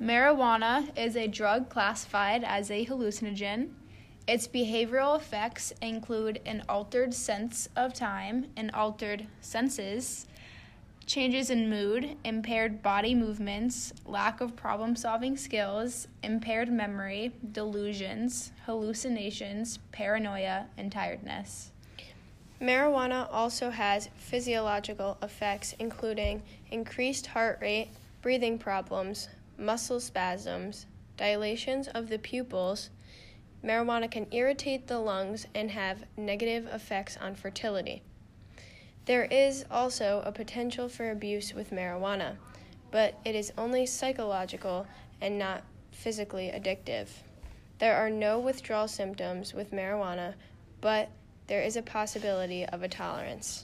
Marijuana is a drug classified as a hallucinogen. Its behavioral effects include an altered sense of time and altered senses, changes in mood, impaired body movements, lack of problem-solving skills, impaired memory, delusions, hallucinations, paranoia, and tiredness. Marijuana also has physiological effects including increased heart rate, breathing problems, muscle spasms, dilations of the pupils. Marijuana can irritate the lungs and have negative effects on fertility. There is also a potential for abuse with marijuana, but it is only psychological and not physically addictive. There are no withdrawal symptoms with marijuana, but there is a possibility of a tolerance.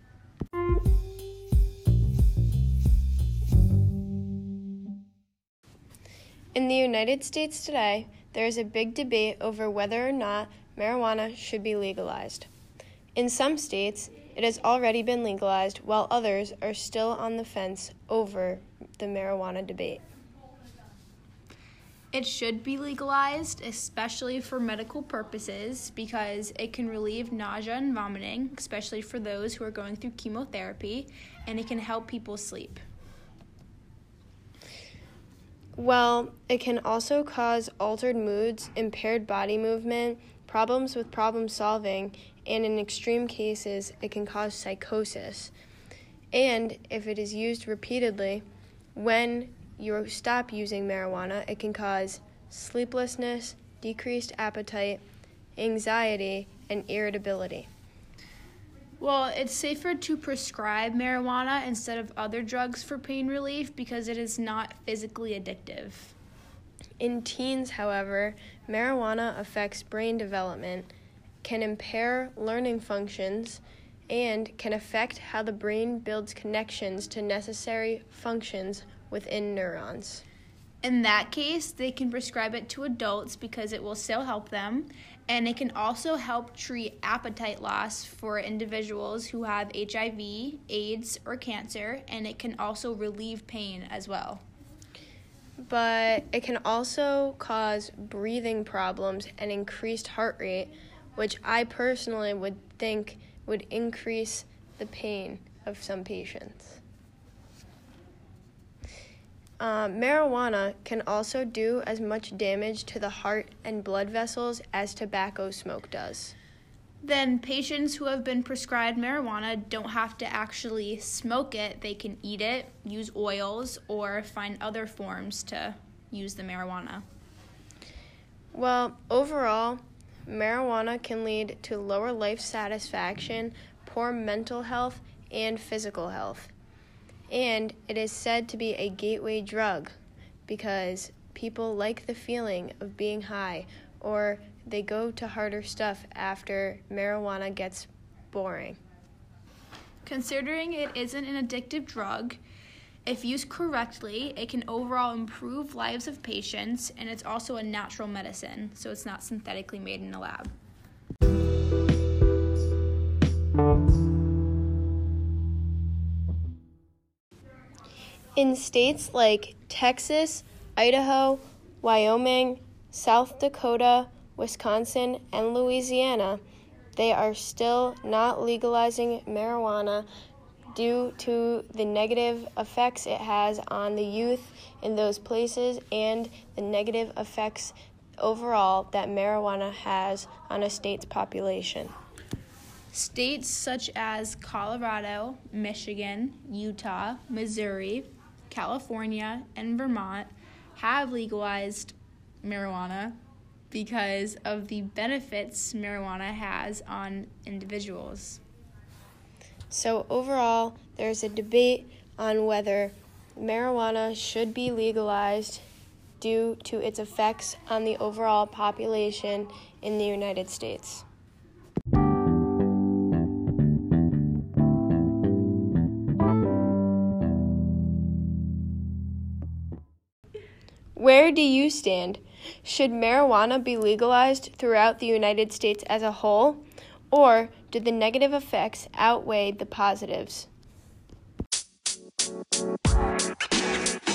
In the United States today, there is a big debate over whether or not marijuana should be legalized. In some states, it has already been legalized, while others are still on the fence over the marijuana debate. It should be legalized, especially for medical purposes, because it can relieve nausea and vomiting, especially for those who are going through chemotherapy, and it can help people sleep. Well, it can also cause altered moods, impaired body movement, problems with problem solving, and in extreme cases, it can cause psychosis. And if it is used repeatedly, when you stop using marijuana, it can cause sleeplessness, decreased appetite, anxiety, and irritability. Well, it's safer to prescribe marijuana instead of other drugs for pain relief because it is not physically addictive. In teens, however, marijuana affects brain development, can impair learning functions, and can affect how the brain builds connections to necessary functions within neurons. In that case, they can prescribe it to adults because it will still help them, and it can also help treat appetite loss for individuals who have HIV, AIDS, or cancer, and it can also relieve pain as well. But it can also cause breathing problems and increased heart rate, which I personally would think would increase the pain of some patients. Marijuana can also do as much damage to the heart and blood vessels as tobacco smoke does. Then patients who have been prescribed marijuana don't have to actually smoke it. They can eat it, use oils, or find other forms to use the marijuana. Well, overall, marijuana can lead to lower life satisfaction, poor mental health, and physical health. And it is said to be a gateway drug because people like the feeling of being high, or they go to harder stuff after marijuana gets boring. Considering it isn't an addictive drug, if used correctly, it can overall improve lives of patients, and it's also a natural medicine, so it's not synthetically made in a lab. In states like Texas, Idaho, Wyoming, South Dakota, Wisconsin, and Louisiana, they are still not legalizing marijuana due to the negative effects it has on the youth in those places and the negative effects overall that marijuana has on a state's population. States such as Colorado, Michigan, Utah, Missouri, California, and Vermont have legalized marijuana because of the benefits marijuana has on individuals. So overall, there's a debate on whether marijuana should be legalized due to its effects on the overall population in the United States. Where do you stand? Should marijuana be legalized throughout the United States as a whole, or do the negative effects outweigh the positives?